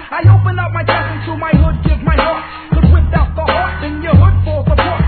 I open up my chest into my hood, give my heart. Cause without the heart, then your hood falls apart.